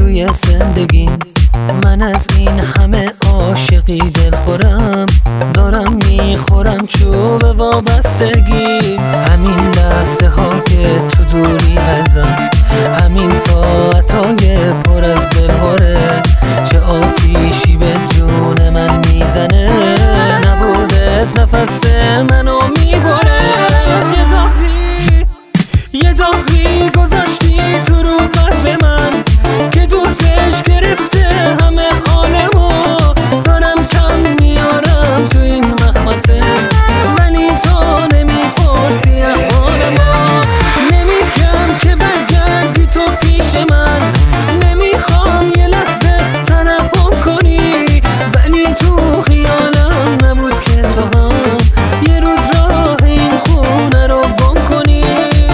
توی زندگیم. من از این همه عاشقی دلخورم، دارم میخورم چوب وابستگی. همین لحظه ها که تو دوری ازم، همین ساعتای پر از دلهوره، چه آتیشی به جون من میزنه. نبودت نفس منو میبره. یه داغی گذاشتی تو رو قلب من که دورتش گرفته همه عالمو. دارم کم میارم تو این مخمسه، ولی تو نمیپرسی احوالمو. نمیگم که برگردی تو پیش من، نمیخوام یه لحظه ترحم کنی، ولی تو خیالم نبود که تو هم یه روز راه این خونه رو گم کنی.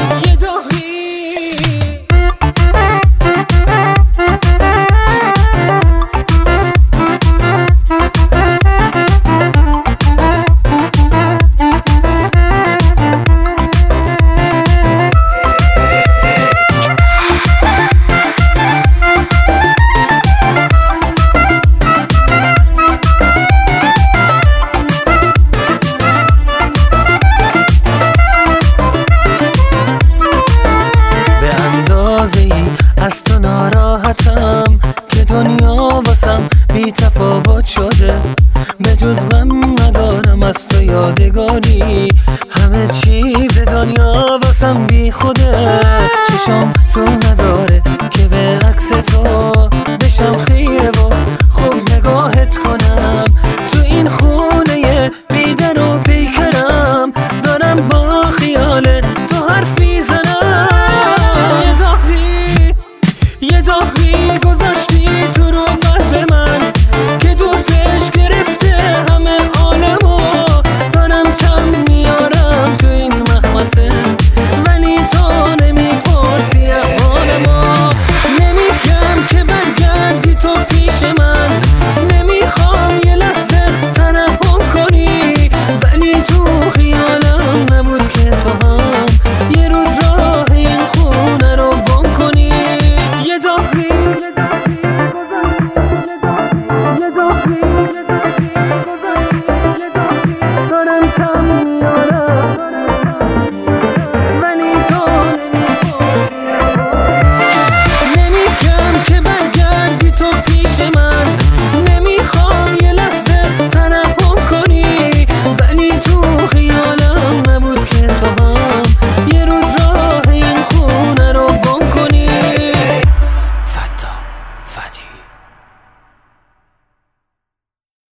از تو ناراحتم که دنیا واسم بی تفاوت شده، به جز غم ندارم از تو یادگاری. همه چیز دنیا واسم بی خوده، چشم سو نداره که به عکس تو بشم خیره و خوب نگاهت کنم. تو این خونه بی در و پیکرم، دارم با خیال تو حرفی زنم. یه داغی گذاشت